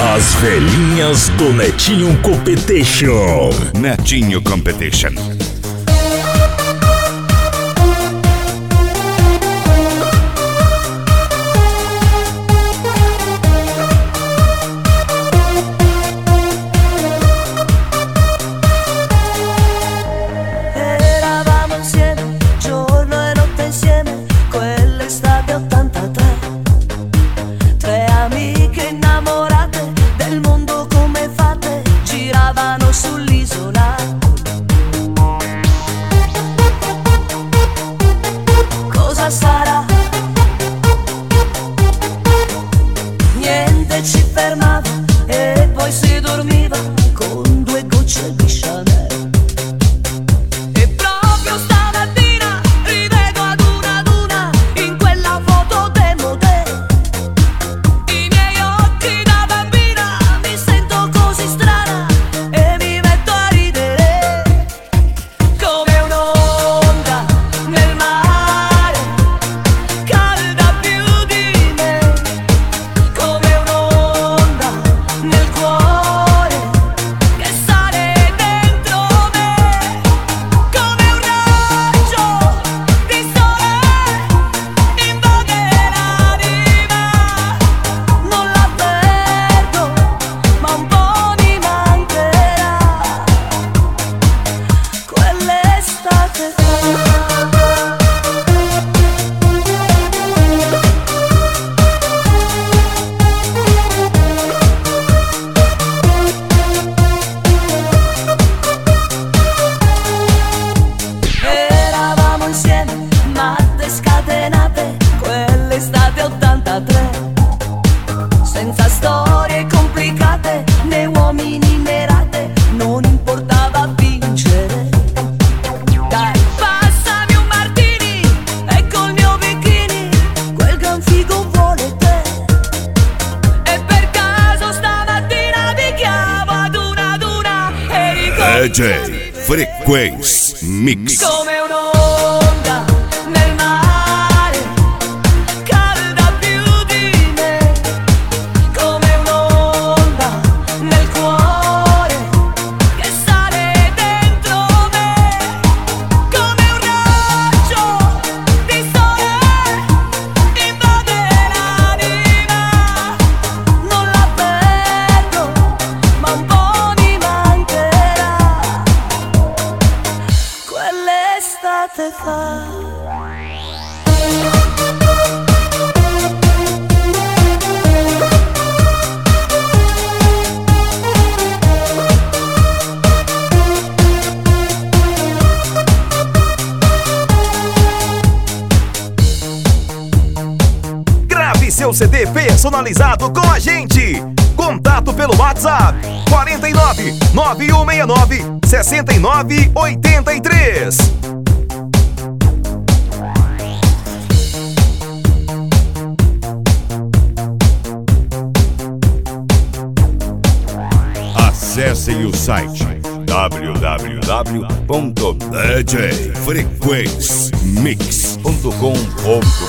As velhinhas do Netinho Competition. Netinho Competition. Eravamo insieme, giorno e notte insieme, quell'estate 83. Tre amiche innamorate, del mondo come fate, giravano sull'isola. Cosa sarà? Niente ci fermava e poi si dormiva con due gocce di Chanel. E proprio stamattina rivedo ad una in quella foto demodè. I miei occhi da bambina, mi sento così strana e mi metto a ridere come un'onda nel mare, calda più di me, come un'onda nel cuore che sale dentro me, come un raggio di sole invade l'anima. Non la perdo, ma un po' mi mancherà quell'estate fa. Eravamo insieme, matte scatenate, quell'estate 83. Senza storie complicate, né uomini né rate, non importava vincere. Dai, passami un martini e col mio bikini, quel gran figo vuole te. E per caso stamattina ti chiamo ad una e ricordo DJ Frequenz Mix. come un'onda nel mare, calda più di me, come un'onda nel cuore che sale dentro me, come un raggio di sole invade l'anima. Non la perdo, ma un po' mi mancherà quell'estate fa. Grave seu CD personalizado com a gente. Contato pelo WhatsApp 49 9169 6983. Acessem o site www.djfrequenzmix.com.br